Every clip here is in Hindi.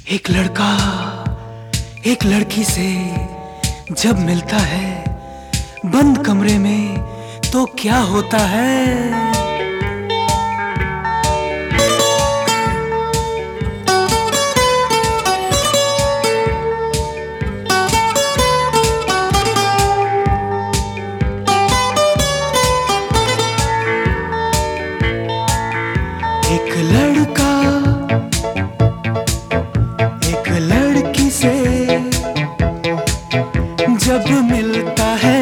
एक लड़का एक लड़की से जब मिलता है बंद कमरे में तो क्या होता है। एक लड़का एक लड़की से जब मिलता है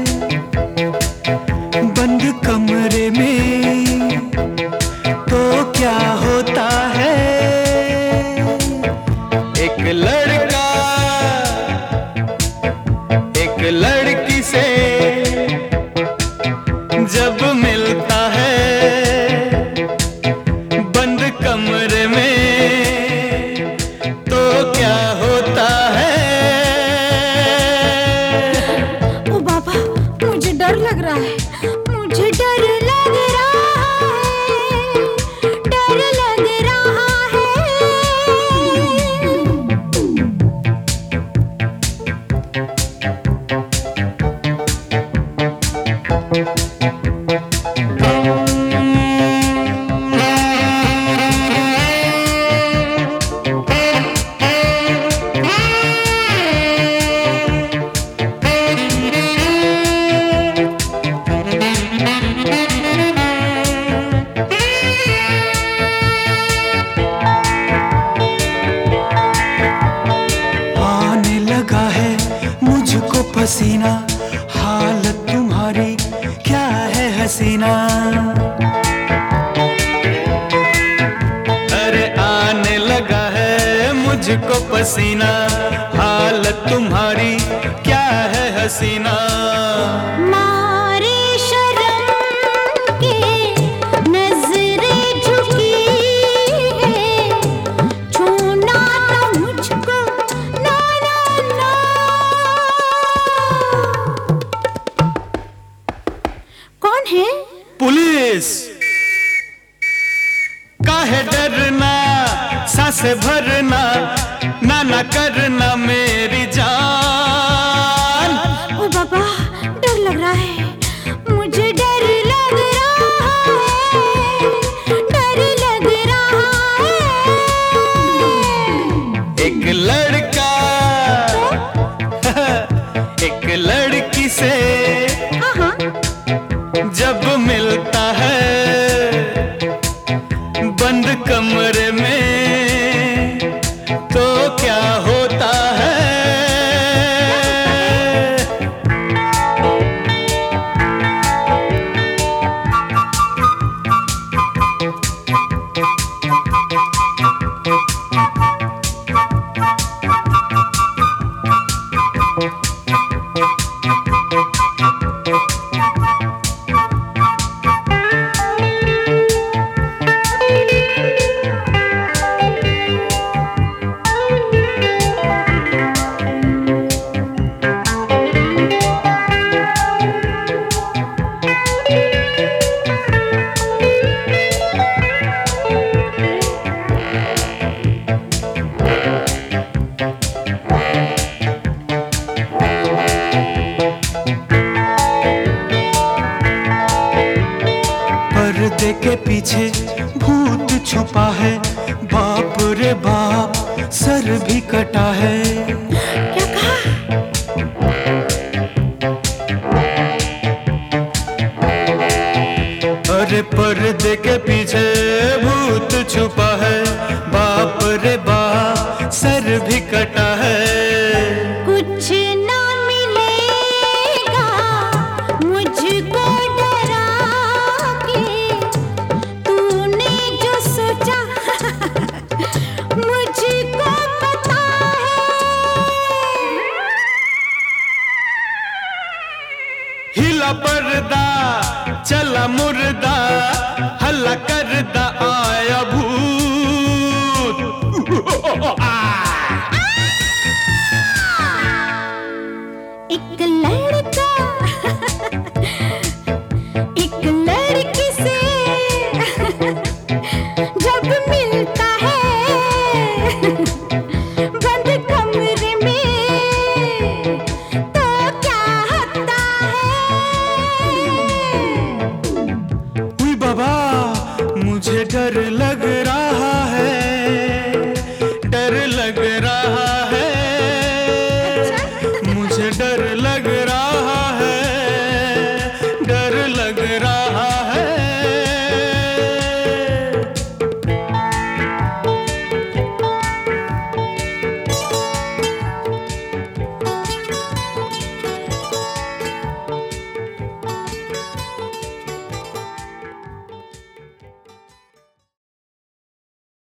बंद कमरे में तो क्या होता है। एक लड़का एक लड़की से जब मिलता है बंद कमरे में तो क्या होता है। ओ बाबा, मुझे डर लग रहा है, मुझे डर लग रहा है, डर लग रहा है। मुझको पसीना, हालत तुम्हारी क्या है हसीना। अरे आने लगा है मुझको पसीना, हालत तुम्हारी क्या है हसीना। मारे शर्म के नजरें झुकी है, छूना तो मुझको ना ना ना। कौन है? पुलिस। काहे डरना, सांसें भरना, ना ना करना मेरी जान। ओ बाबा, डर लग रहा है, मुझे डर लग रहा है, डर लग रहा है। एक लड़का एक लड़की से जब मिलता है बंद कमरे में तो क्या होता है। पर्दे के पीछे भूत छुपा है, बाप रे बाप सर भी कटा है। क्या कहा? अरे पर्दे के पीछे भूत छुपा है, बाप रे बाप सर भी कटा है। कुछ ना मिलेगा मुझको डरा के, तूने जो सोचा मुझको पता है। हिला पर्दा चला मुर्दा, हल्ला करदा